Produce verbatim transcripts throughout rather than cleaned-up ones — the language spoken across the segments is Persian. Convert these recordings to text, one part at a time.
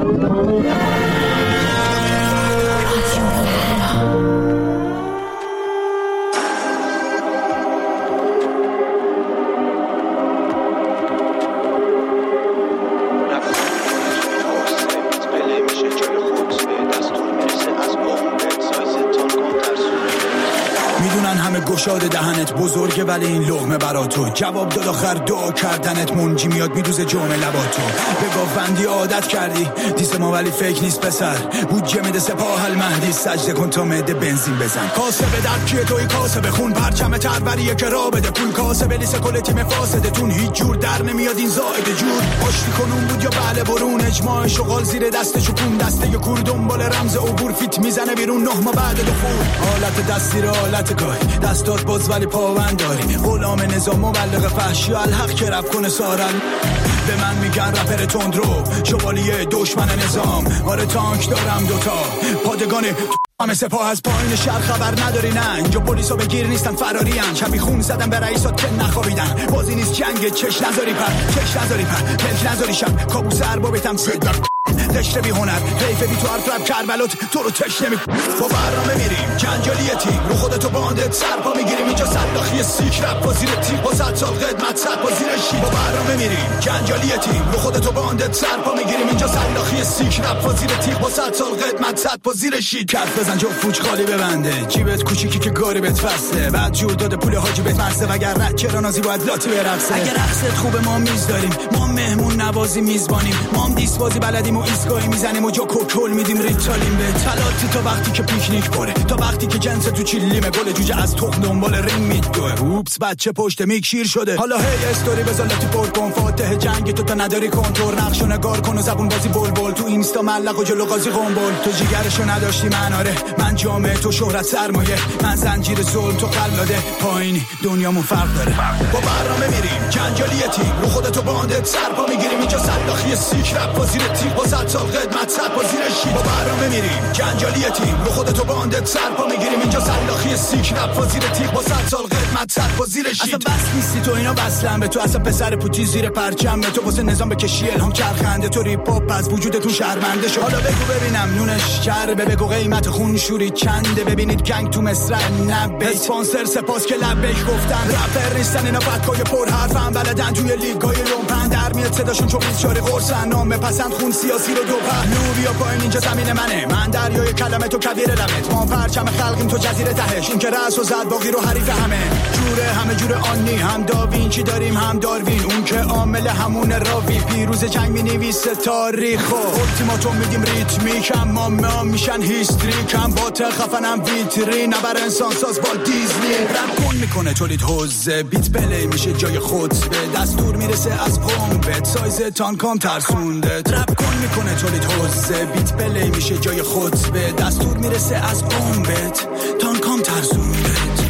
گشاد دهنت بزرگه ولی این لقمه برا تو. جواب داد آخر دعا کردنت منجی میاد میدوزه جمعه لباتو. به گاوبندی عادت کردی دیس ما ولی فیک نیست پسر. بودجه میده سپاه المهدی سجده کن تا مده بنزین بزن. کاسه به درد کیه توی کاسه بخون پرچم تروریه که را بده پول. کاسه به لیس کل تیم فاسده تون هیچ جور در نمیاد این زائد جور. آشتی کنون بود یا بله برون اجماع شغال زیر دست شکون. دسته یه کور دنبال رمز عبور فیت میزنه بیرون نه ما بعد دخول. حالت دستی را حالت گاهی دستات باز ولی پاوند داری. غلام نظام مبلغ فحشی الحق که رب کنه سارن. به من میگن رپر تندرو شوالیه دشمن نظام. آره تانک دارم دوتا پادگان همه سپاه از پایین شهر خبر نداری. نه اینجا پلیسا بگیر نیستن فراری ان. شبی خون زدن به رئیسات که نخوابیدن. بازی نیست جنگ چش نذاری پر چش نذاری پر پلک نذاری شب کابوس اربابتم صدا قشر بی هنر حیف بی تو حرف رب کربلات تو رو تش نمی. با برنامه میریم جنجالی تیم رو خودتو باندت سرپا میگیریم. اینجا صلاخی سیک رپ با زیر تیم با صد سال قدمت صد با زیر شی. با برنامه میریم جنجالی تیم رو خودتو باندت سرپا میگیریم. اینجا صلاخی سیک رپ با زیر تیم با صد سال قدمت صد با زیر شی. کف بزن جو فوج خالی ببنده جیبت کوچیکی که گاری بهت فسته. بعد جور داده پول حاجی بهت مرسه وگر رد چرا نازی باید لاتی برقصه. اگه رقصت خوبه ما میز داریم ما مهمون نوازی میزبانیم. ما هم دیس بازی بلدیم و ایستگاهی میزنیم و جا کوکل میدیم ریتالیم به تلاتی. تا وقتی که پیکنیک باره تا وقتی که جنس تو چیلیمه. گل جوجه از تخم دنبال ریم میدوه. اوپس بچه پشت میک شیر شده. حالا هی استوری بذار لاتی پر کن. فاتح جنگ تو تا نداری کنتور. نقشو نگار کن و زبون بازی بول بول. تو اینستا ملق و جلو قاضی قنبل. تو جیگرشو نداشتی من آره. من جامعه تو شهرت سرمایه. من زنجیر ظلم تو قلاده. پایینی دنیامون فرق داره. با برنامه میریم جنجالی تیم رو خودتو باندت سرپا میگیریم. اینجا صلاخی سیک رپ با زیر تیم با صد سال قدمت صد با زیر شی. با برنامه میریم جنجالی تیم رو خودتو باندت سرپا میگیریم. اینجا صلاخی سیک رپ با زیر تیم با صد سال قدمت صد با زیر شی. اصلا بس نیستی تو اینا بسلم به تو. اصلا پسر پوتی زیر پرچم به تو. واسه نظام بکشی الهام چرخنده تو. ریپ هاپ از وجودتون شرمنده شو. حالا بگو ببینم نونش چربه. بگو قیمت خون شوری چنده. ببینید گنگ تو مصر نبه. اسپانسر سپاس که لبش گفتن. رپر نیستن اینا فکای پر حرفن. بلدن توی لیگای لومپن در میاد صداشون چون بیچاره قرصن. نام بپسند خون سیاسی رو دو پهلو. بیا پایین اینجا زمین منه. من دریای کلمه تو کویر رمت. ما پرچم خلقیم تو جزیره تهش. این که رأس و زد باقی رو حریف همه جوره. همه جوره آنی هم داوینچی داریم هم داروین. اون که عامل همون راوی. پیروز جنگ می‌نویسه تاریخو. التیماتوم میگیم ریتمیک. اما ما میشن هیستریک. هم باطل خفنم ویترین. نبر انسان ساز با دیزنی. رپ کن میکنه تولید حوزه. بیت بلی میشه جای خود. به دستور میرسه از قومت. سایز تان کام ترسونده. رپ کن میکنه تولید حوزه. بیت بلی میشه جای خود. به دستور میرسه از قومت. تان کام ترسونده.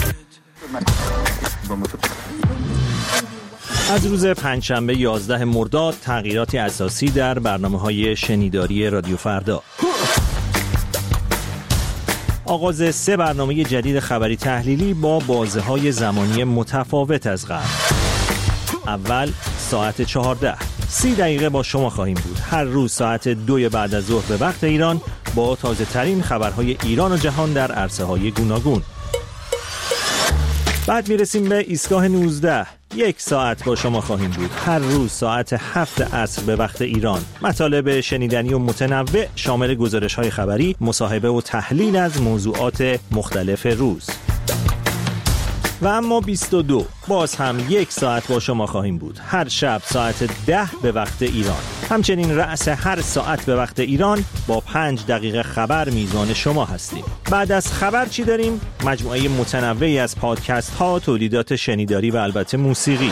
از روز پنجشنبه یازده مرداد تغییراتی اساسی در برنامه‌های شنیداری رادیو فردا. آغاز سه برنامه جدید خبری تحلیلی با بازه‌های زمانی متفاوت از قبل. اول ساعت چهارده سی دقیقه با شما خواهیم بود. هر روز ساعت دو بعد از ظهر به وقت ایران با تازه ترین خبرهای ایران و جهان در عرصه های گوناگون. بعد میرسیم به ایستگاه نوزده. یک ساعت با شما خواهیم بود. هر روز ساعت هفت عصر به وقت ایران. مطالب شنیدنی و متنوع شامل گزارش‌های خبری، مصاحبه و تحلیل از موضوعات مختلف روز. و اما بیست و دو باز هم یک ساعت با شما خواهیم بود. هر شب ساعت ده به وقت ایران. همچنین رأس هر ساعت به وقت ایران با پنج دقیقه خبر میزان شما هستیم. بعد از خبر چی داریم؟ مجموعه متنوعی از پادکست ها، تولیدات شنیداری و البته موسیقی.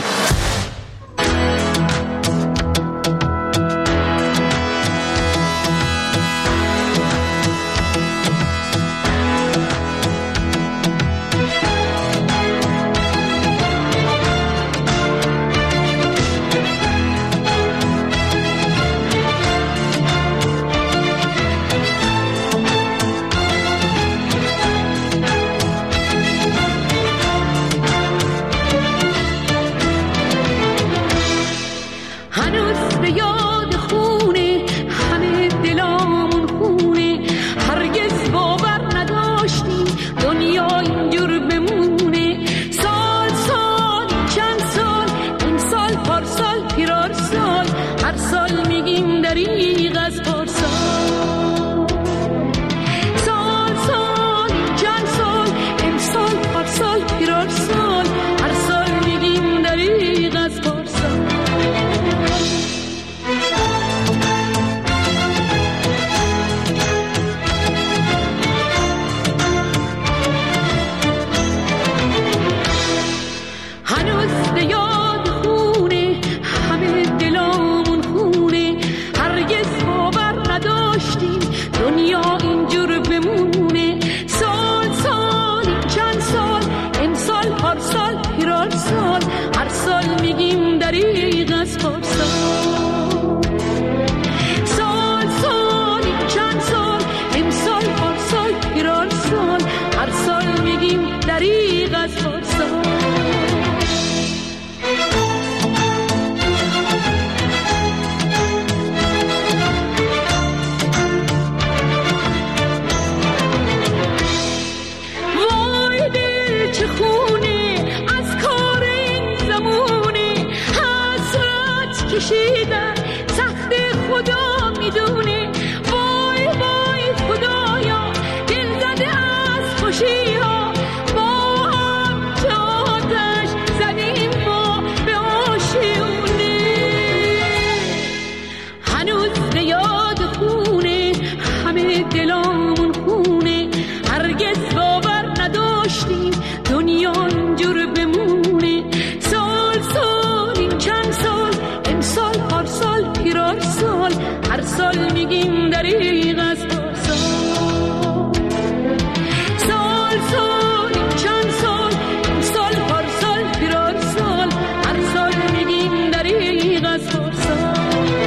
هنوز به یاد خونه همه دلامون خونه، هرگز باور نداشتیم دنیا اینجور بمونه. سال سال این چند سال، امسال پارسال پیرار سال، هر سال میگیم دریغ از پارسال. سال سال این چند سال، امسال پارسال پیرار سال، هر سال میگیم دریغ از پارسال.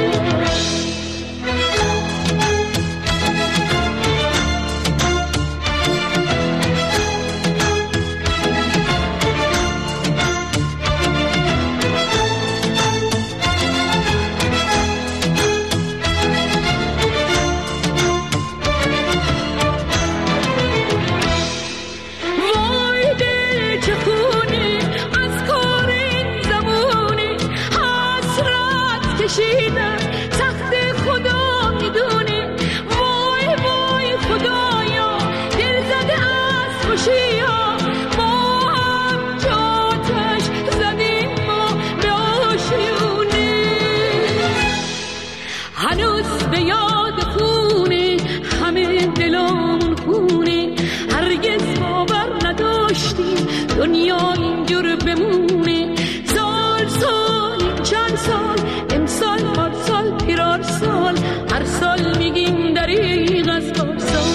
دنیا اینجور بمونه. سال سال چند سال، امسال پارسال پیرار سال، هر سال میگیم دریغ از پارسال.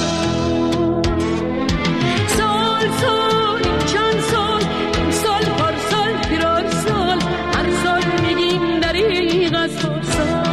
سال سال چند سال، امسال پارسال پیرار سال، هر سال میگیم دریغ از پارسال.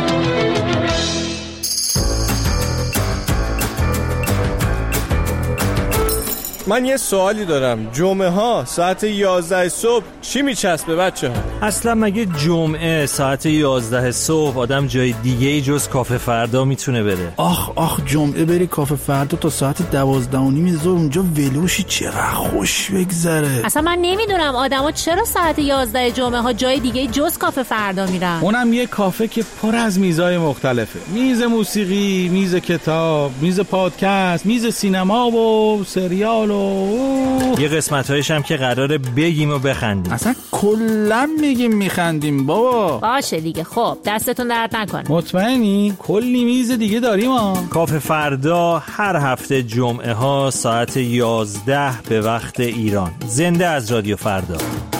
من یه سوالی دارم، جمعه ها ساعت یازده صبح چی میچسبه بچه ها؟ اصلا مگه جمعه ساعت یازده صبح آدم جای دیگه ای جز کافه فردا میتونه بره؟ آخ آخ جمعه بری کافه فردا تا ساعت دوازده و نیم ظهر اونجا ولوشی، چقدر خوش بگذره. اصلا من نمیدونم آدما چرا ساعت یازده جمعه ها جای دیگه جز کافه فردا میرن. اونم یه کافه که پر از میزای مختلفه، میز موسیقی، میز کتاب، میز پادکست، میز سینما و سریال و یه قسمت‌هایش هم که قراره بگیم و بخندیم. اصلا کلا میگیم میخندیم بابا. باشه دیگه، خب دستتون درد نکنه. مطمئنی؟ کلی میز دیگه داریم ها. کافه فردا هر هفته جمعه ها ساعت یازده به وقت ایران. زنده از رادیو فردا.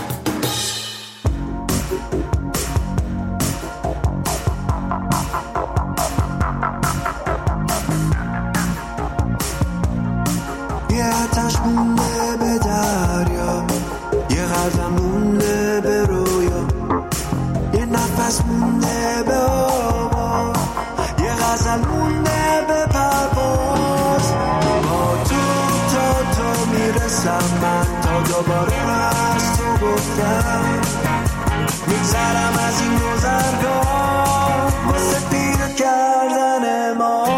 مونده به دریا، یه قدم مونده به رویا، یه نفس مونده به آوا، یه غزل مونده به پرواز. با تو تا تو میرسم من، تا دوباره از تو گفتم میگذرم از این گذرگاه واسه پیدا کردن ما.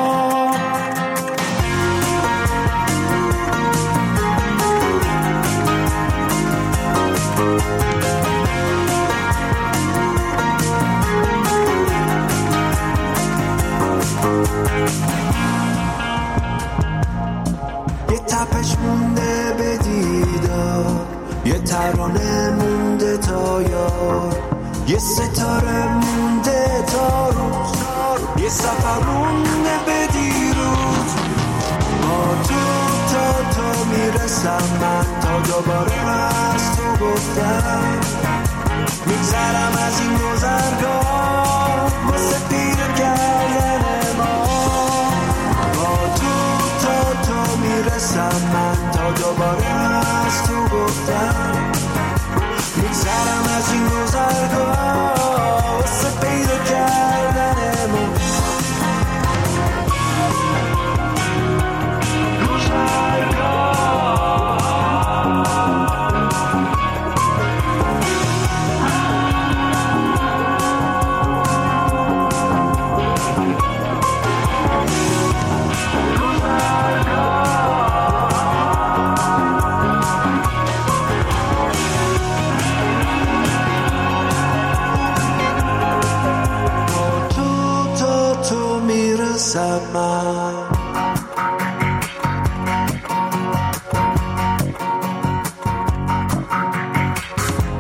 یه تپش مونده به دیدار، یه ترانه مونده تا یار، یه ستاره مونده تا روز، یه سفر مونده به دیروز. با تو تا تو میرسم من، تا دوباره از تو گفتم میگذرم از این گذرگاه واسه پیدا کردن ما. با تو تا تو میرسم من، تا دوباره از تو گفتم میگذرم از این گذرگاه واسه پیدا کردن ما.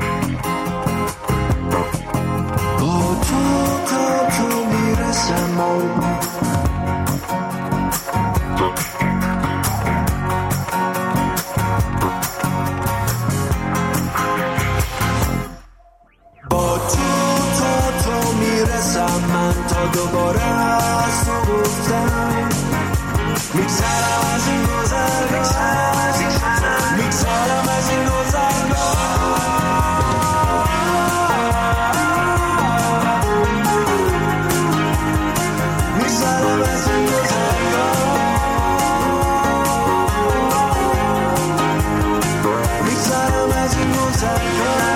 Some more. با تو تا تو میرسم من تا دوباره از تو گفتم میگذرم از این گذرگاه میگذرم از این گذرگاه میگذرم از این گذرگاه میگذرم از این گذرگاه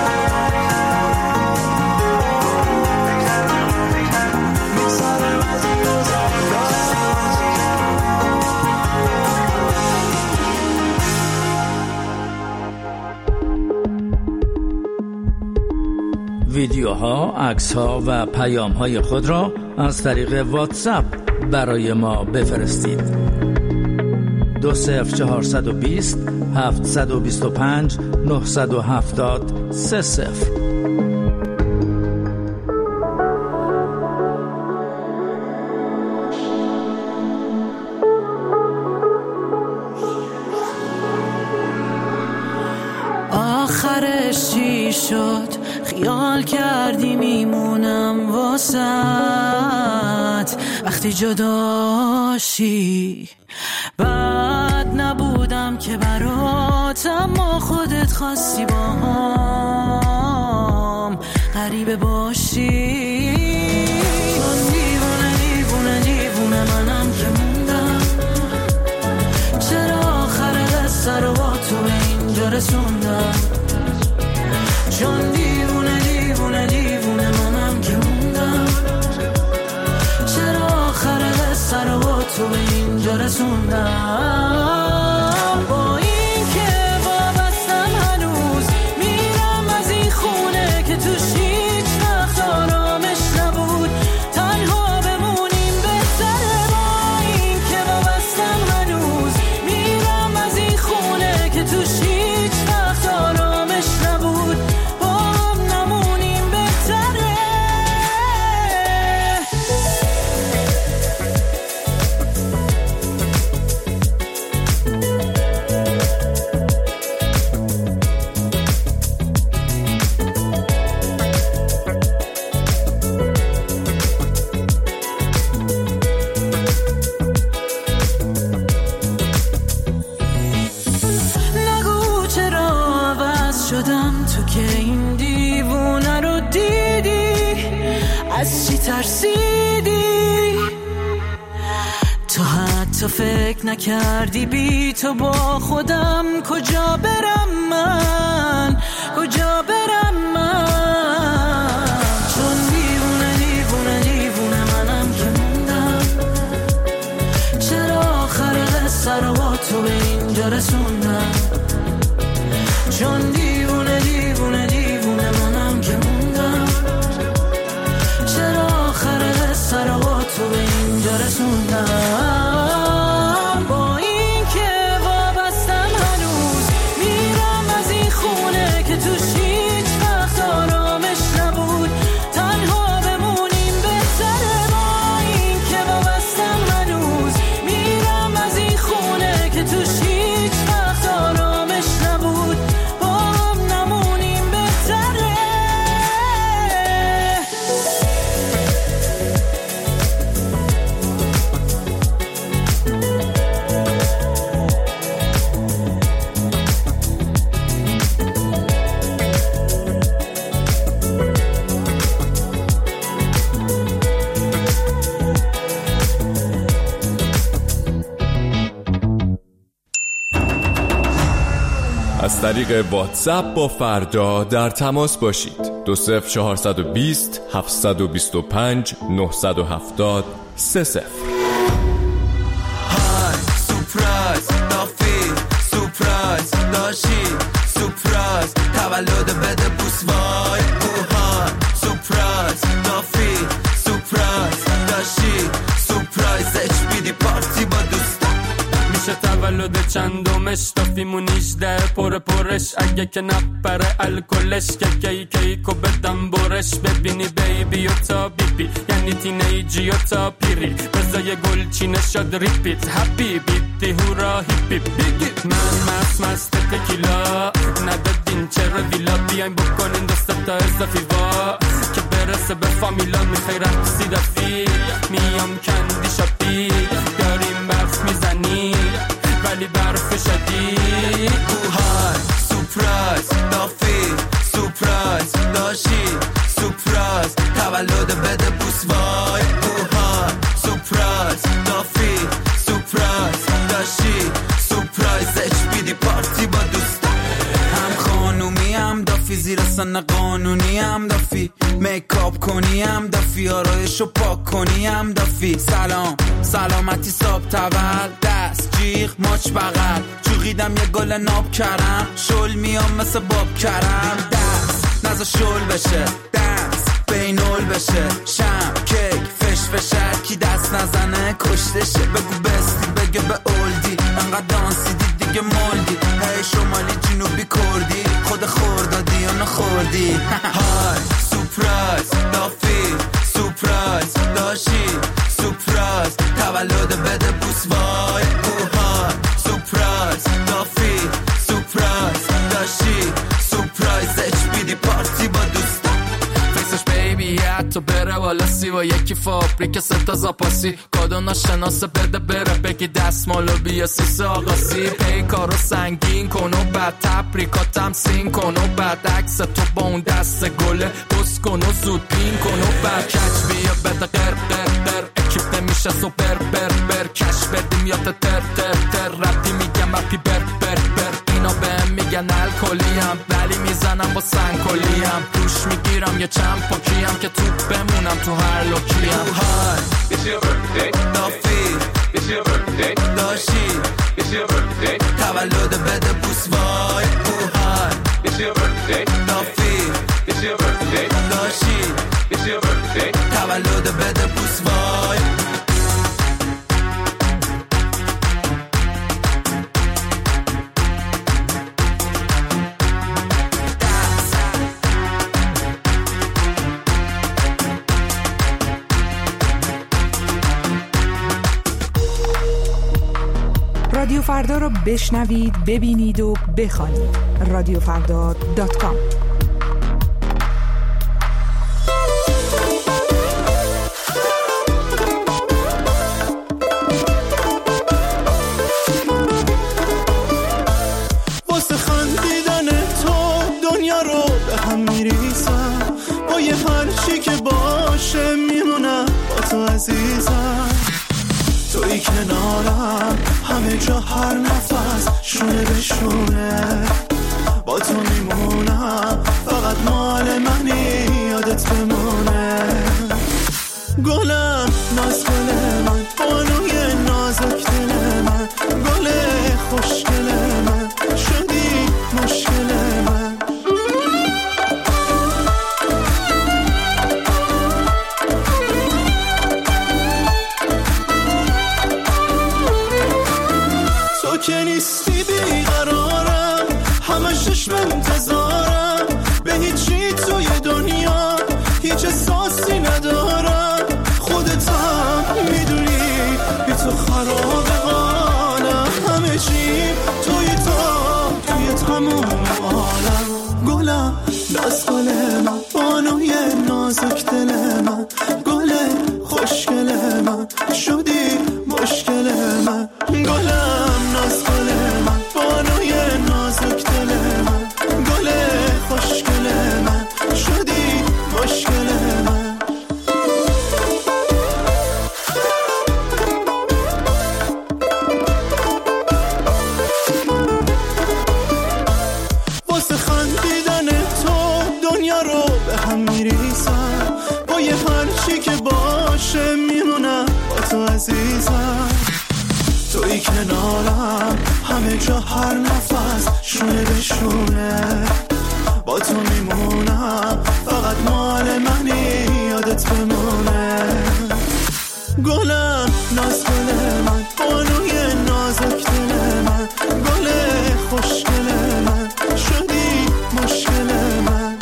ویدیوها، عکس‌ها و پیام‌های خود را از طریق واتساپ برای ما بفرستید. دو صفر چهارصد و بیست هفتصد و بیست و پنج نهصد و هفتاد سه صفر. آخرش چی شد؟ خیال کردی میمونم واسط وقتی جداشی. بد نبودم که برات، اما خودت خواستی با هم غریبه باشی. چون دیوونه دیوونه دیوونه منم که موندم، چرا آخر قصه رو با تو اینجا رسوندم. چون دیوونه دیوونه دیوونه منم که موندم، چرا آخر قصه رو با تو اینجا رسوندم. با این که وابستم هنوز میرم از این خونه که توش هیچ وقت آرامش نبود. تنها بمونیم بهتره. با این که وابستم هنوز میرم از این خونه که توش هیچ وقت آرامش نبود. از چی ترسیدی؟ تو حتی فکر نکردی بی تو با خودم کجا برم من، کجا برم من. چون دیوونه دیوونه دیوونه منم که موندم، چرا آخر قصه رو با تو به اینجا رسوندم. چون دیوونه دیوونه دیوونه منم که موندم، چرا آخر قصه رو با تو به اینجا رسوندم. با این که وابستم هنوز میرم از این خونه که توش هیچ وقت آرامش نبود. تنها بمونیم بهتره. با این که وابستم هنوز میرم از این خونه که توش هیچ وقت آرامش نبود. با هم نمونیم بهتره. از طریق واتساپ با فردا در تماس باشید. دو صفر چهارصد و بیست هفتصد و بیست و پنج نهصد و هفتاد سه صفر. های سورپرایز نافی سورپرایز داشی سورپرایز تولد بده بوس وای اوهان سورپرایز نافی سورپرایز داشی سورپرایز اچ بی دی پارتی با دوستان. میشه تولد تولد چندمش دافیمون نیجده پر پرش اگه که نپره الکلش که کی کیکو بدم برش ببینی بیبی و تا بیبی یعنی تینیجی و تا پیری بزای گل چی نشد ریپیت هپی بیتی هورا هیپی بیگی من مست مست تکیلا ندادین چرا ویلا بیاین بکنین دست تا اضافی وا که برسه به فامیلا میخوای رقصی دفی میام کندی شاپی داریم برف میزنی ولی برف شدی اوهای سپرایز دافی سپرایز داشی سپرایز تولد بده بوس وای اوهای سپرایز دافی سپرایز داشی سپرایز اچ بی دی پارتی با دوستا هم خانومی هم دافی زیر سن قانونی هم دافی میکاپ کنی هم دافی آرایشو پاک کنی هم دافی سلام سلامتی ساب تول دست جیغ ماچ بغل چوغیدم یه گل ناب کرم شل میام مثل باب کرم دست نزا شل بشه دست بینول بشه شم کیک فش فشر کی دست نزنه کشتشه بگو بستی بگه به اولدی انقدر دانسی دی دیگه مولدی هی شمالی جنوبی کردی خود خوردادی یا نخوردی های سپرایز دافی سپرایز داشی سپرایز تولد بده بوس وای اوهای سپرایز دافی سپرایز داشی سپرایز اچ بی دی پارتی با دوستا فیسش بیبی حتی بره والا سی و یکی فابریک ستا زاپاسی کادو ناشناسه بده بره بگی دستمالو بیا سیسه آقاسی پیکارو سنگین کن و بعد تبریکاتم سین کن و بعد عکس تو با اون دست گله بس کن و زود پین کن و بعد کچ بیا بده قر قر قر اکیپ نمیشه سوپر بر بر کش بدیم یا تر تر تر ربطی میگم اپی بر بر بر اینا بهم میگن الکلیم ولی میزنم با سنگکلیم روش میگیرم یه چند پاکیم که تو بمونم تو هر لوکیم های It's your birthday دافی It's your birthday داشی It's your birthday تولد بده بوس وای اوهای It's your birthday دافی It's your birthday داشی It's your birthday تولد بده بوس وای رادیو فردا رو بشنوید، ببینید و بخوانید. رادیو فردا دات کام. واسه خندیدن تو دنیا رو به هم میریزم، با یه هرچی که باشه میمونم با تو عزیزم. توی کنارم همه جا هر نفس شونه به شونه، با تو میمونم فقط مال منی یادت بمونه. گلم ناز گل من بانوی نازک دل من، گل خوشگل من شدی مشکل من. تو که نیستی بیقرارم، همه چشم انتظارم، به هیچی توی دنیا هیچ احساسی ندارم. خودت هم میدونی بی تو خراب حالم، همه چی توی تو توی تموم عالم. گلم ناز گل من بانوی نازک دل من، گل خوشگل من شدی مشکل من. گلم ناز گل من بانوی نازک دل من، گل خوشگل من شدی مشکل من. واسه خندیدن تو دنیا رو به هم میریزم، با یه هرچی که باشه میمونم با تو عزیزم. توی کنارم همه جا هر نفس شونه به شونه، با تو میمونم فقط مال منی یادت بمونه. گلم ناز گل من بانوی نازک دل من، خوشگل من شدی مشکل من.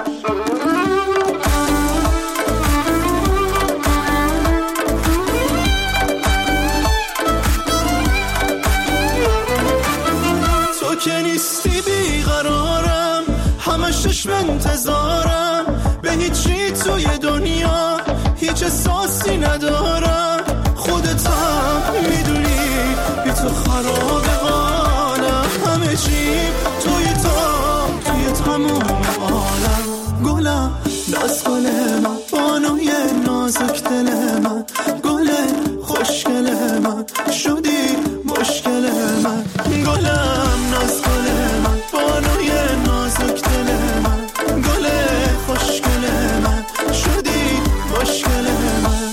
تو که نیستی بیقرارم، همش چشم انتظارم، به هیچی توی دنیا هیچ احساسی ندارم. خودت هم میدونی بی تو خراب حالم، همه چی توی تا توی تمام عالم. گلم ناز گل من، بانوی نازک دل من، گل خوشگل من شدی مشکل من. گلم ناز گل من، بانوی نازک دل من، گل خوشگل من شدی مشکل من.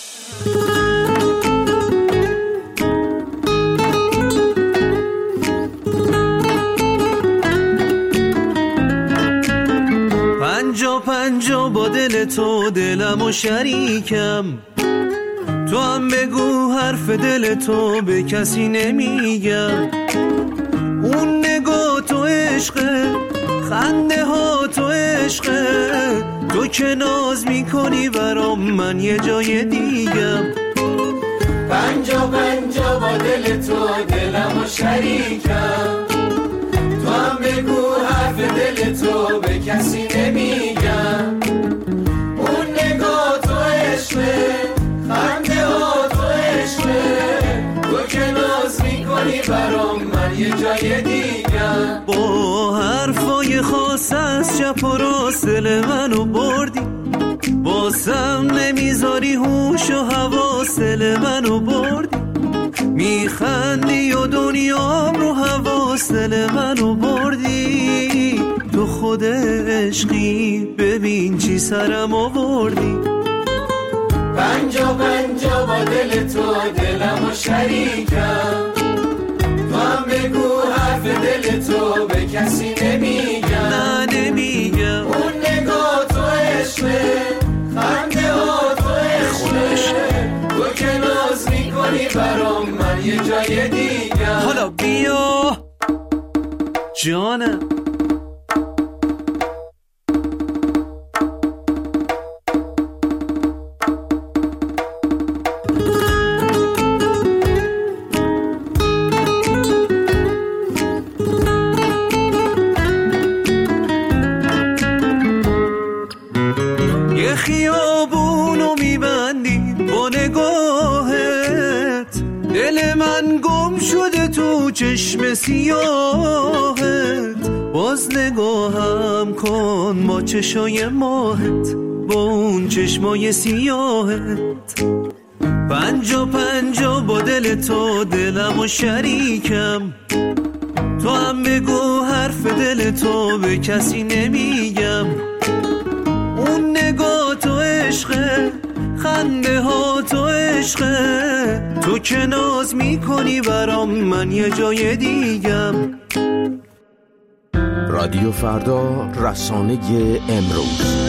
پنجا پنجا با دل تو دلم و شریکم، تو هم بگو حرف دل تو به کسی نمیگم. اون نگاه تو عشقه، خنده ها تو عشقه، تو که ناز میکنی برام من یه جای دیگم. پنجا پنجا با دل تو دلم و شریکم، تو هم بگو حرف دل تو به کسی نمیگم. اون نگاه تو عشقه، خنده ها تو عشقه، تو که ناز میکنی برام من یه جای دیگم. با حرفای خاص از چپ و راست دل منو بردی، بازم نمیذاری هوش و حواس دل منو بردی. میخندی و دنیام رو حواس دل منو بردی. تو خود عشقی ببین چی سرم آوردی. پنجا پنجا با دل تو دلم و شریکم، تو هم بگو حرف دل تو به کسی نمیگم. نه نمیگم. اون نگاه تو عشقه، خنده ها تو عشقه، تو که ناز میکنی برام من یه جای دیگم. حالا بیا جانم. یه خیابونو میبندی با نگاهت، دل من گم شده تو چشم سیاهت. باز نگاهم کن با چشای ماهت، با اون چشمای سیاهت. پنجا پنجا با دل تو دلم و شریکم، تو هم بگو حرف دل تو به کسی نمیگم. اون نگاه تو عشقه، خنده ها تو عشقه، تو که ناز میکنی برام من یه جای دیگم. رادیو فردا، رسانه امروز.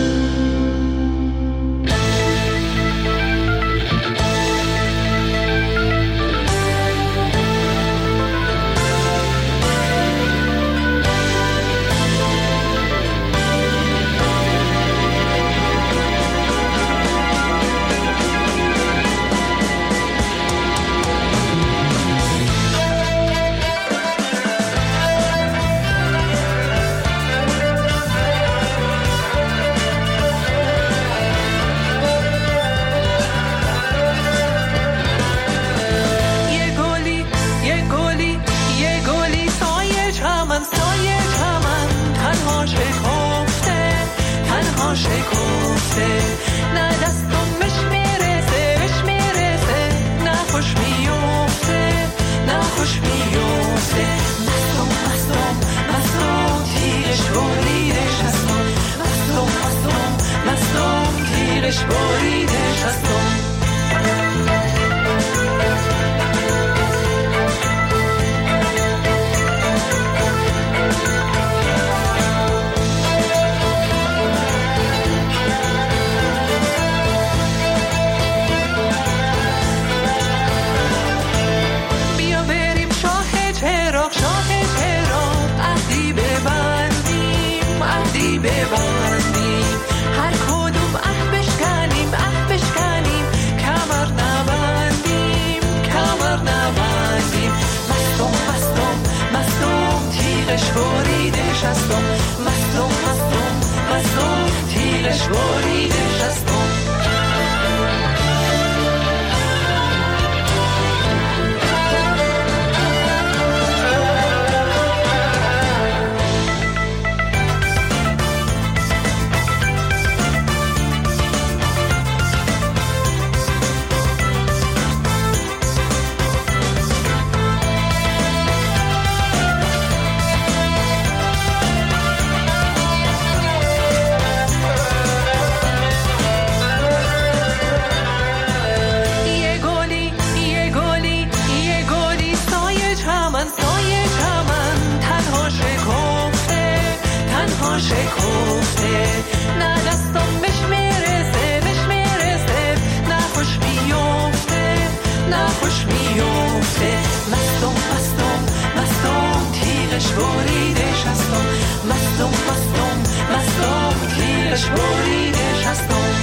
بیا بریم شام کوفته نه دستم بهش میرسه بهش میرسه نه خوش میفته نه خوش میفته مستم مستم مستم تیغش بریدش هستم مستم مستم مستم تیغش بریدش هستم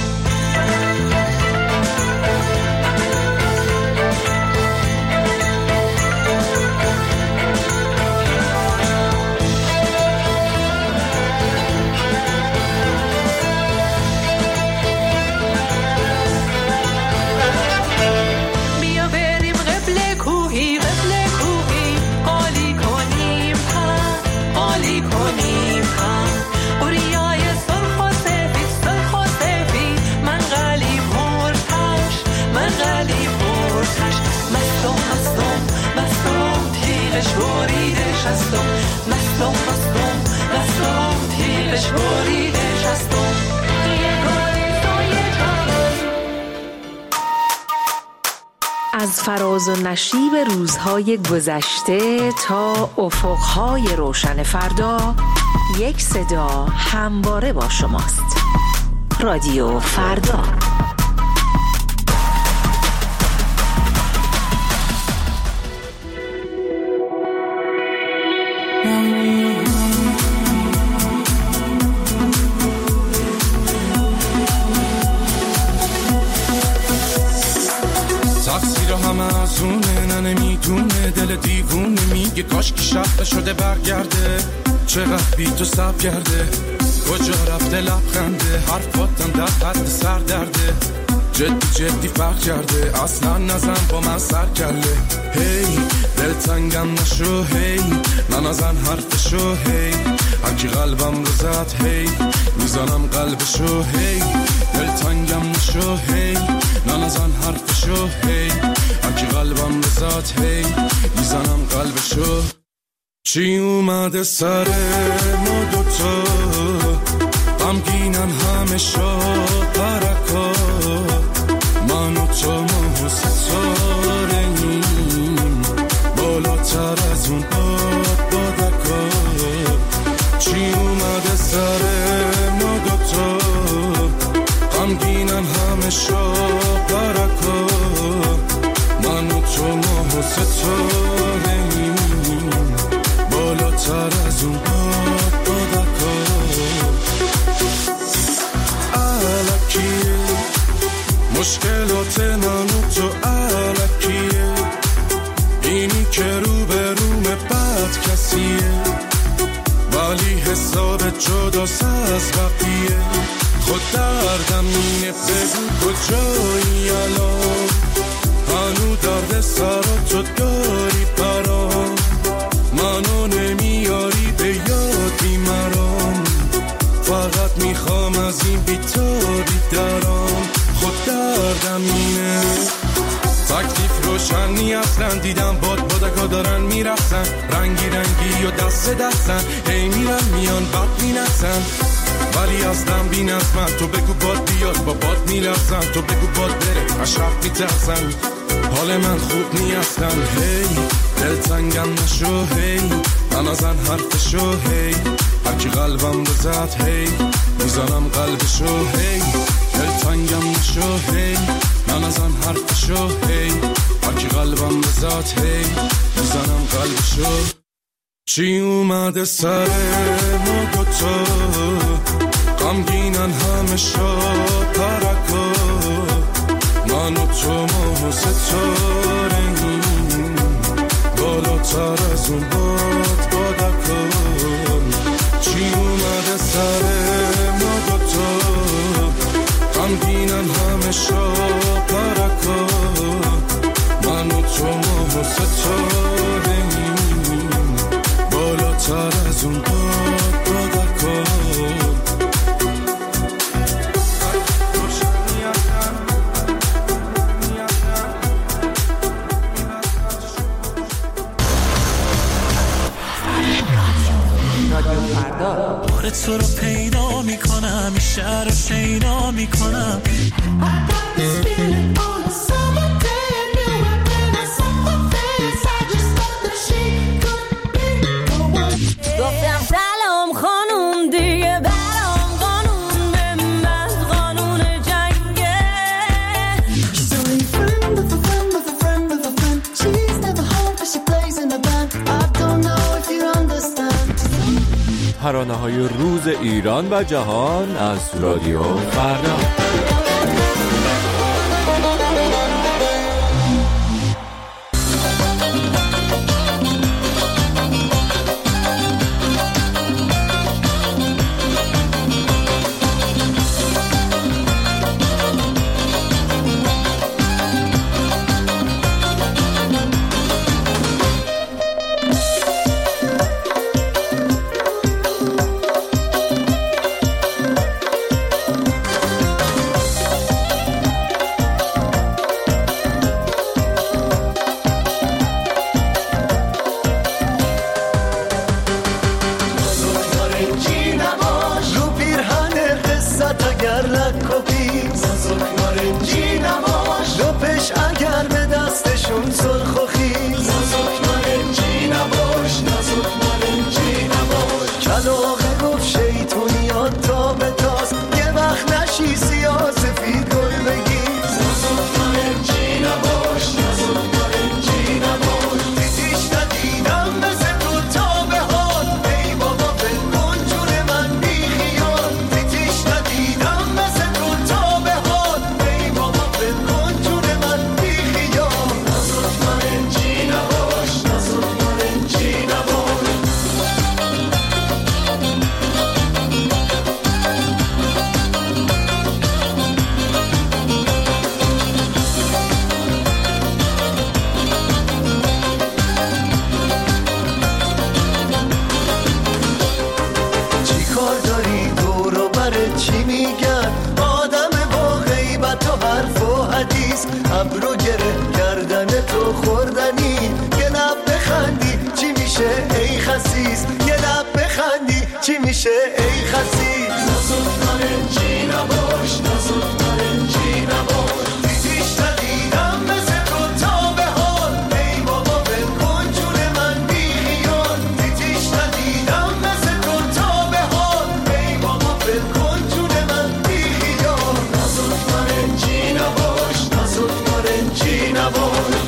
بریدش هستم مستم مستم مستم تیغش بریدش هستم از فراز و نشیب روزهای گذشته تا افقهای روشن فردا یک صدا همواره با شماست. رادیو فردا. تقصیر همه از اونه نه نمیدونه دل دیوونه میگه کاش که شب شده برگرده چقدر بی تو سب کرده کجا رفته لبخنده حرفاتم در حد سر درده جدی جدی فرق کرده اصلا نزن با من سر کله هی دل تنگم نشو هی ننزن حرفشو هی هرکی قلبم رو زد هی میزنم قلبشو هی دل تنگم نشو هی ننزن حرفشو هی هرکی قلبم رو زد هی میزنم قلبشو چی اومده سر ما دوتا غمگینن همه شب پرکا من و تو ما ستاره‌ایم بالاتر از اون باد بادکا چی اومده سر ما دوتا غمگینن همه شب پرکا من و تو ما ستاره‌ایم بالاتر از اون باد بادکا الکیه مشکلات من و تو الکیه اینی که رو به روم بد کسیه ولی حساب جداست از بقیه خود دردم اینه بگو کجایی الان هنو درد سر تو داری برام منو نمیاری به یادی مرام فقط میخوام از این بیتاری درام خود دردم اینه تکلیف روشنی اصلا دیدم باد بادکا دارن میرفتن رنگی رنگی و دست دستن هی میرن میان بد مینسن ولی اصلا بین از من تو بگو باد بیاد با باد میرفتن تو بگو باد بره اشرف میترسن حال من خوب نیستن هی دل تنگم نشو هی ننزن حرفشو هی هرکی قلبم رو زد هی میزنم قلبشو هی دل تنگم نشو هی ننزن حرفشو هی هرکی قلبم رو زد هی میزنم قلبشو چی اومده سر ما دوتا غمگینن همه شب پرکا من و تو ما ستاره‌ایم بالاتر از اون باد بادکا چی اومده سر ما دوتا غمگینن همه شب پرکا من و تو ما ستاره‌ایم بالاتر از اون باد بادکا بار تو رو پیدا میکنم این شهر رو شیدا میکنم گفتم سلام خانوم دیگه ترانه‌های روز ایران و جهان از رادیو فردا. ابرو گره کردن تو خوردنی یه لب بخندی چی میشه ای خسیس یه لب بخندی چی میشه ای خسیس نازک نارنجی نباش نازک نارنجی نباش دیدیش ندیدم مثل تو تا به حال ای بابا بکن جون من بی خیال دیدیش ندیدم مثل تو تا به حال ای بابا بکن جون من بی خیال نازک نارنجی نباش نازک نارنجی نباش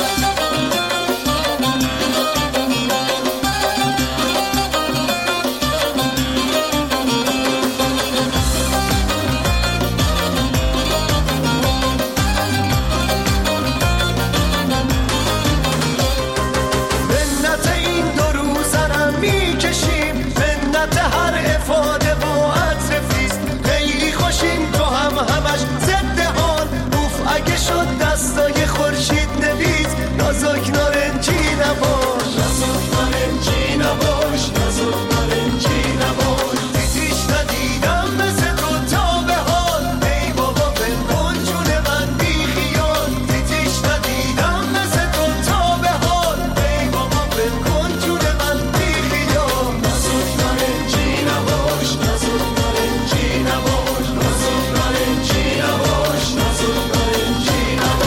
دستای خورشید نویز نازک نارنجی نباش نازک نارنجی نباش نازک نارنجی نباش دیدیش ندیدم مثل تو تا به حال ای بابا بکن جون من بی خیال دیدیش ندیدم مثل تو تا به حال ای بابا بکن جون من بی خیال نازک نارنجی نباش نازک نارنجی نباش نازک نارنجی نباش نازک نارنجی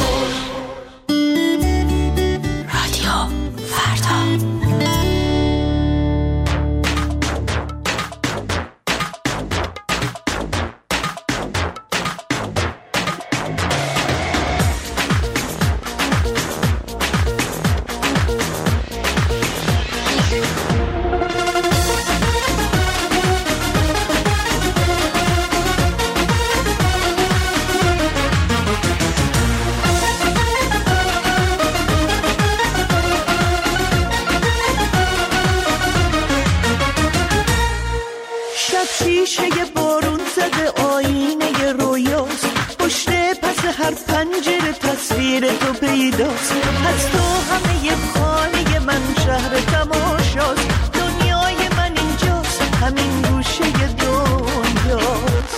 شیشه بارون زده آینه رویاست پشت پس هر پنجره تصویر تو پیداست از تو همه خانه من شهر تماشاست دنیای من اینجاست همین گوشه دنیاست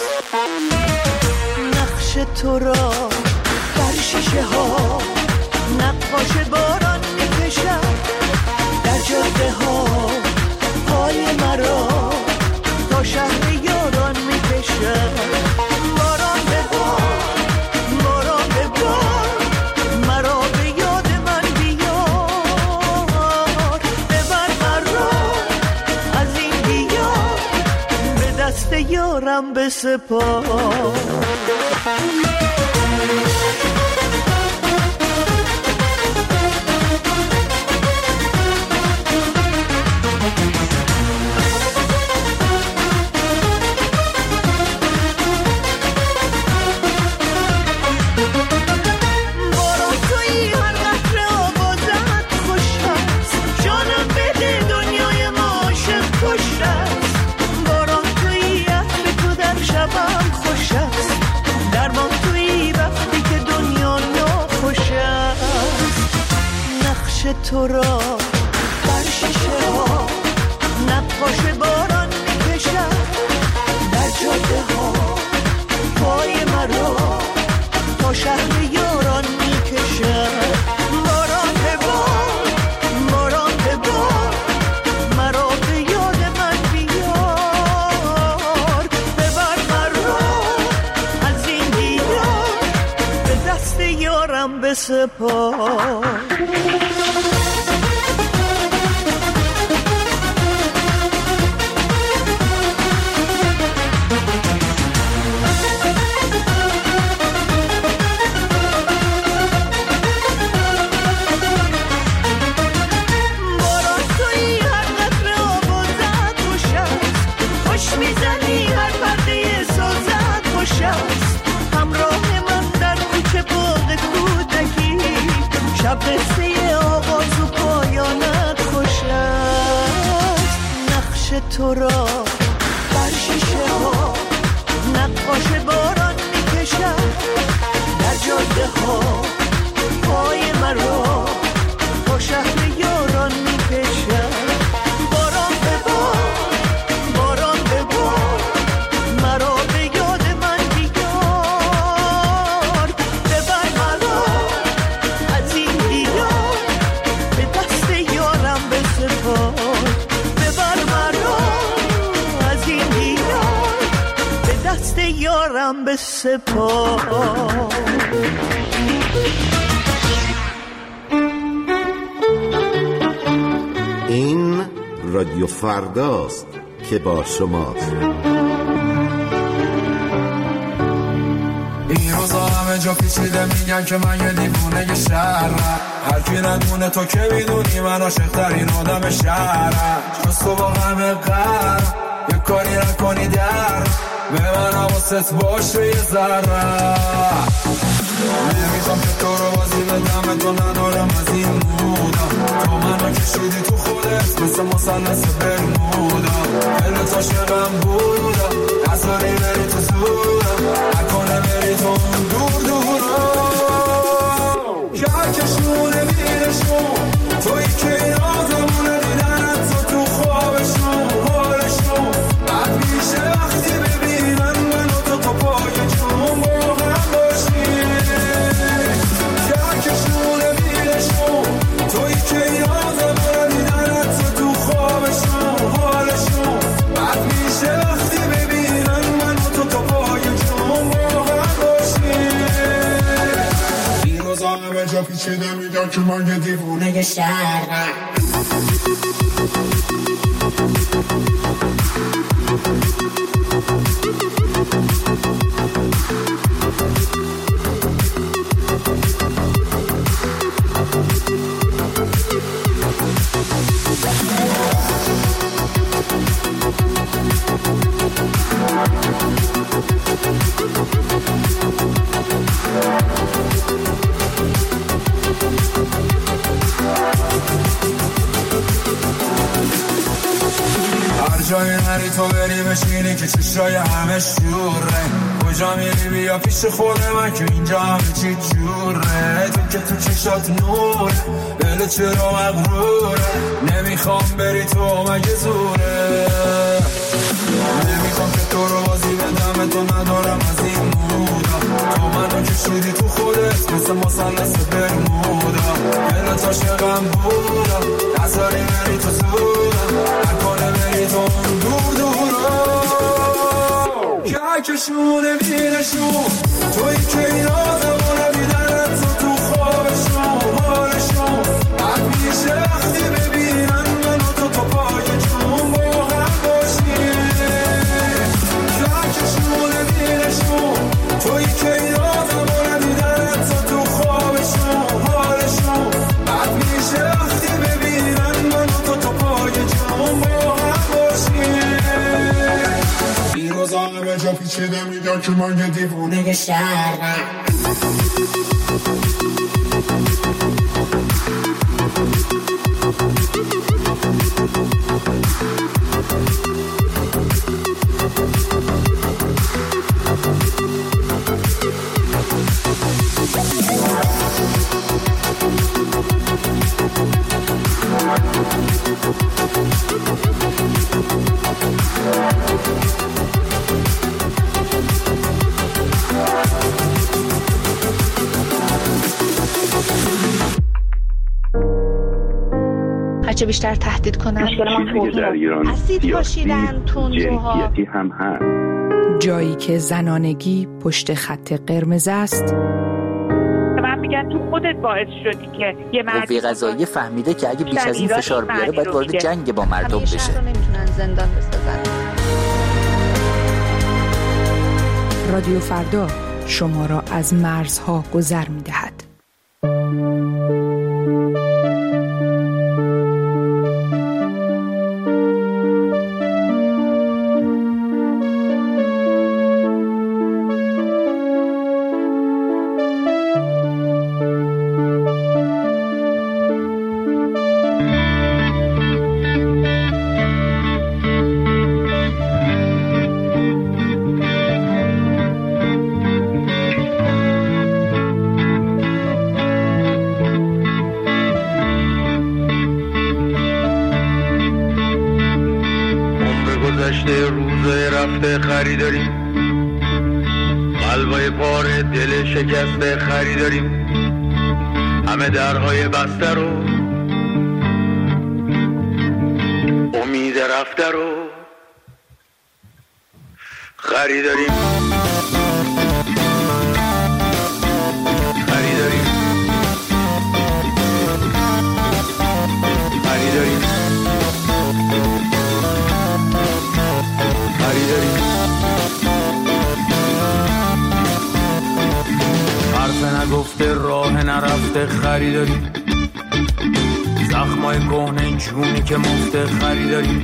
نقش تو را بر شیشه ها نقاش باران میکشد در جاده ها پای مرا تا شهر یاران میکشد باران ببار باران ببار مرا به یاد من بیار ببر مرا از این دیار به دست یارم بسپار تو را در شیشه ها نقاش باران میکشد، در جاده ها پای مرا تا شهر یاران میکشد. باران به بار، باران به بار، مرا به یاد من بیار. ببر مرا از این دیار، به دست یارم بسپار. شب قصه آغاز و پایانت خوش است. نقش تو را در شیشه ها نقاش باران میکشد، در جاده ها پای مرا تا شهر یاران میکشد. باران به بار، باران به بار، مرا به یاد من بیار. ببر مرا از این دیار، به دست یارم بسپار. ببر مرا از این دیار، به دست یارم بسپار. این رادیو فرداست که با شماست. این روزا همه جا پیچیده میگن که من یه دیوونه شهرم. هر کی ندونه تو که میدونی من عاشق‌ترین آدم شهرم. جز تو با همه قرم یه کاری نکنی در به من حواست باشه یه ذره. نمیخوام که تو رو بازی بدم، تو ندارم از این مودا. تو منو کشیدی تو خودت مثل مثلث برمودا. دلت عاشقم بودا، نذاری بری تو زورم، نکنه بری تو اون دور دورا. کهکشونه میرشون تویی که این آدمونه دیدنت تو تو خوابشون حالشون بد میشه وقتی ببینن منو تو تو پای جون با هم باشیم. کهکشونه میرشون تویی که این آدمونه دیدنت تو تو خوابشون حالشون بد میشه وقتی ببینن منو تو تو پای جون با هم باشیم. این روزا همه جا پیچیده میگن که من یه دیوونه شهرم. هر جایی نری تو بری بشینی که چشای همه شوره. کجا میری بیا پیش خود من که اینجا همه چی جوره. تو که تو چشات نوره، دل چرا مغروره. نمیخوام بری تو مگه زوره. نمیخوام که تو رو بازی بدم، تو ندارم از این مودا. تو منو کشیدی تو خودت مثل مثلث برمودا. دلت عاشقم بودا، نذاری بری تو زورم، نکنه بری تو اون دور دورا. کهکشونه میرشون تویی که این آدمونه دیدنت تو تو خوابشون حالشون بد میشه وقتی ببینن منو تو تو پای جون با هم باشیم. کهکشونه میرشون تویی که این آدمونه دیدنت تو تو خوابشون حالشون بد میشه وقتی ببینن منو تو تو پای جون با هم باشیم. این روزا همه جا پیچیده میگن که من یه دیوونه شهرم. هرچه بیشتر تهدید کنن. مشکل ما توهین، اسید پاشیدن، تندروها، هم هست. جایی که زنانگی پشت خط قرمز است. من میگن تو خودت باعث شدی که یه مرد قوه قضاییه فهمیده که اگه بیش از این فشار بیاره باید وارد جنگ با مردم بشه. همیشه رو نمیتونن زندان بسازن. رادیو فردا شما را از مرزها گذر میدهد. خریداریم قلبای پاره دل شکسته خریداریم همه درهای بسته رو امید رفته رو خریداریم خریداریم خریداریم خریداریم حرف نگفته راه نرفته خریداریم زخمای کهنه جونی که مفته خریداریم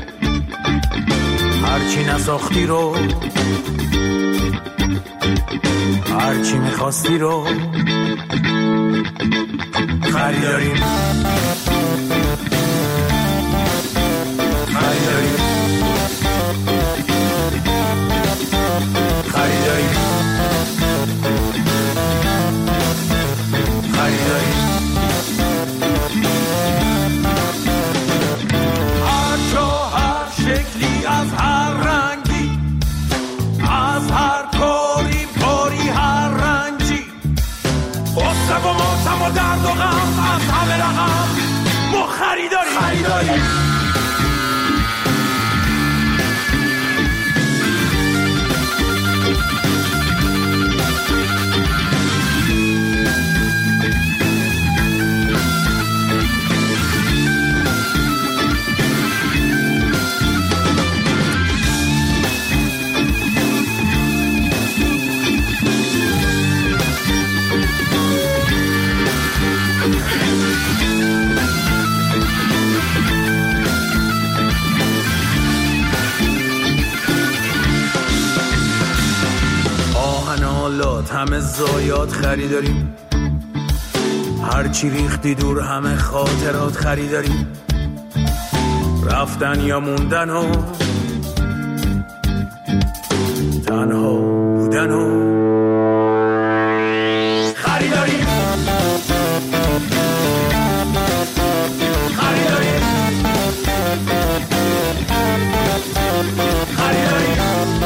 هرچی نساختی رو هرچی میخواستی رو خریداریم خریداریم خریداریم خریداریم هر جا هر شکلی از هر رنگی از هر کاری کاری هر رنجی غصه و ماتم و درد و غم از همه رقم ما خریداریم خریداریم همه زایات خریداریم هرچی ریختی دور همه خاطرات خریداریم رفتن یا موندن و تنها بودن و خریداریم خریداریم خریداریم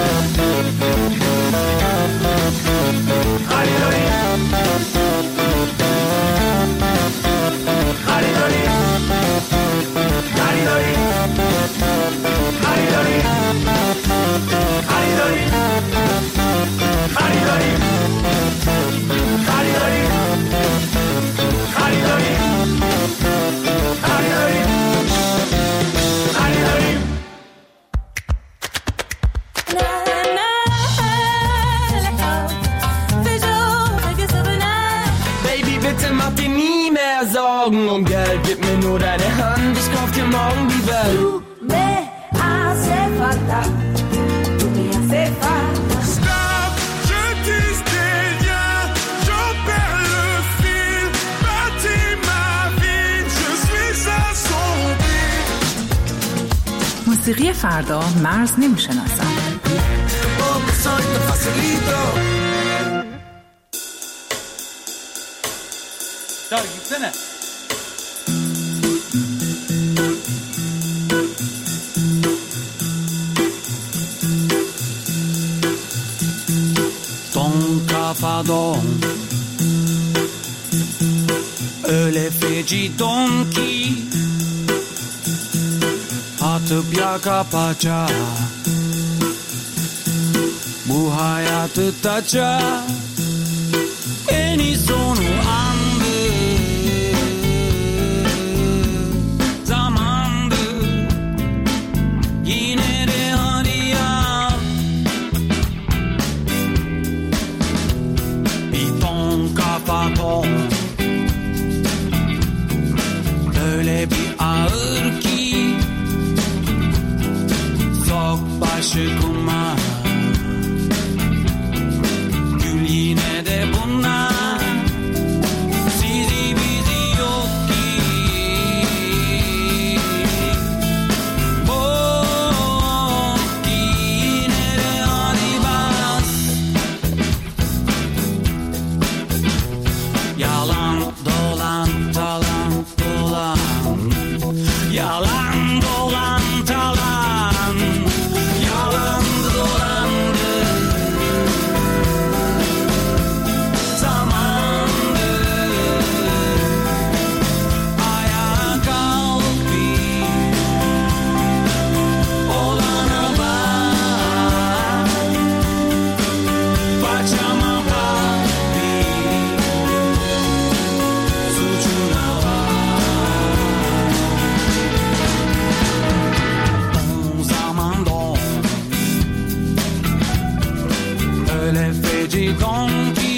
خریداریم خریداریم خریداریم خریداریم خریداریم خریداریم خریداریم خریداریم خریداریم خریداریم Sorgen um Geld, gib mir nur deine Hand, ich kauf dir morgen die Welt. Du me hace falta, tu me hace falta. Stop, je tisse des liens, j'en perds le fil, bâtis ma vie, je suis assombri. موسیقی فردا مرز نمیشناسد. Oh, soy tu facilito. Dale, gitsene. Don kafadan öyle feci don ki yatıp yaka paça, bu hayatı taça, en iyi sonu andı. Zamandı, yine de hadi yap. Bir ton kafa ton, öyle bir ağır ki sok başı kuma. Gül yine de bunlar, sizi bizi yok ki. Bok ki yine de hadi bas. Yalan dolan talan dolan, yalan dolan talan, yalan dolandı. Zamandı, ayağa kalk bir, olana bak, paçama bak bir, suçuna bak. Don zaman don, öyle feci don ki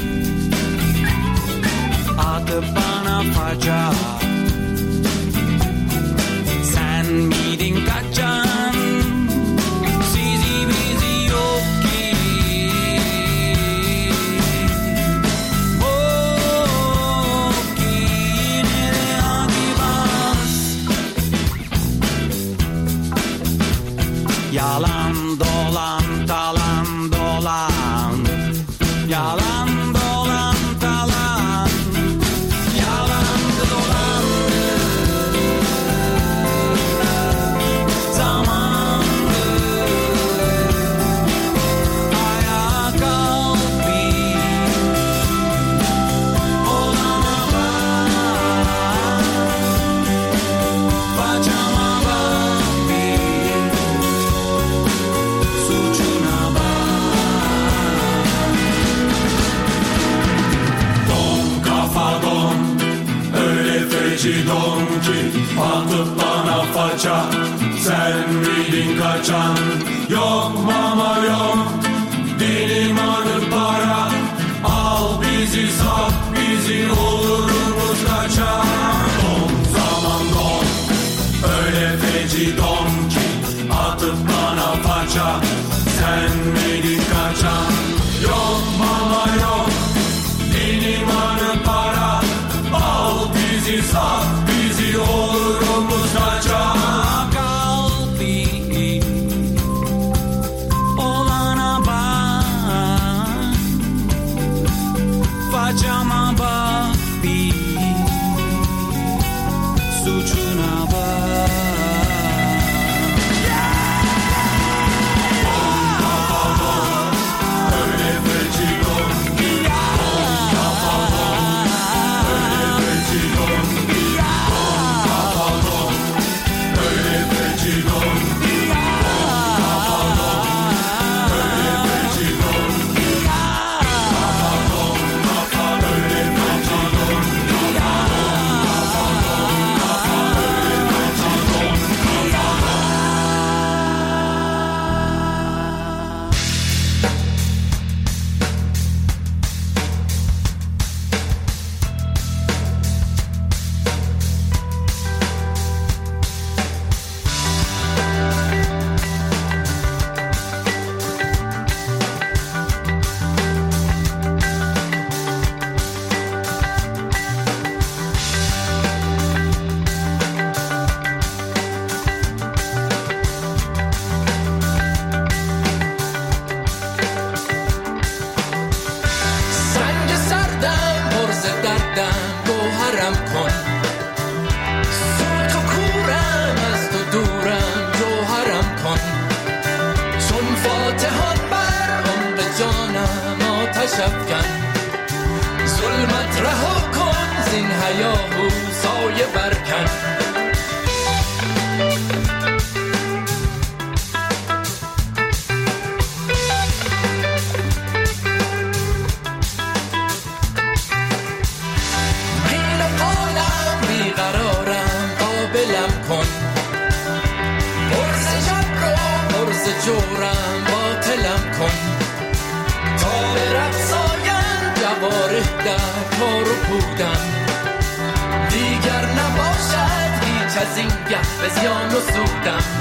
atıp bana faca. Sen miydin kaçan, sizi bizi yok ki. Bok ki yine de hadi bas. Yalan dolan talan dolan, yalan dolan talan, yalan dolan. Zamandı, ayağa kalk bir, olana bak, paçama bak bir, suçuna bak. Don kafa don, öyle feci don ki atıp bana faça. Sen miydin kaçan? Yok mama yok, benim adım para. Al bizi sat bizi, olurumuz kaçan. Don zaman don, öyle feci don ki atıp bana faça. Sen miydin kaçan? Yok mama yok, benim adım para. Al bizi sat bizi, olurumuz kaçan. Kalbi olana bak, facama bak bir, suçuna bak. Öyle feci don, kafa don, öyle feci don, kafa don, öyle feci don, kafa don, öyle feci don, kafa don, kafa öyle feci don, kafa شفکن ظلمت رها کن زین هیاهو سایه برکن کن برز شب رو برز جورم باطلم کن تا به رقصاین جواره در کار و بودم دیگر نباشد هیچ از این گه به زیان و سودم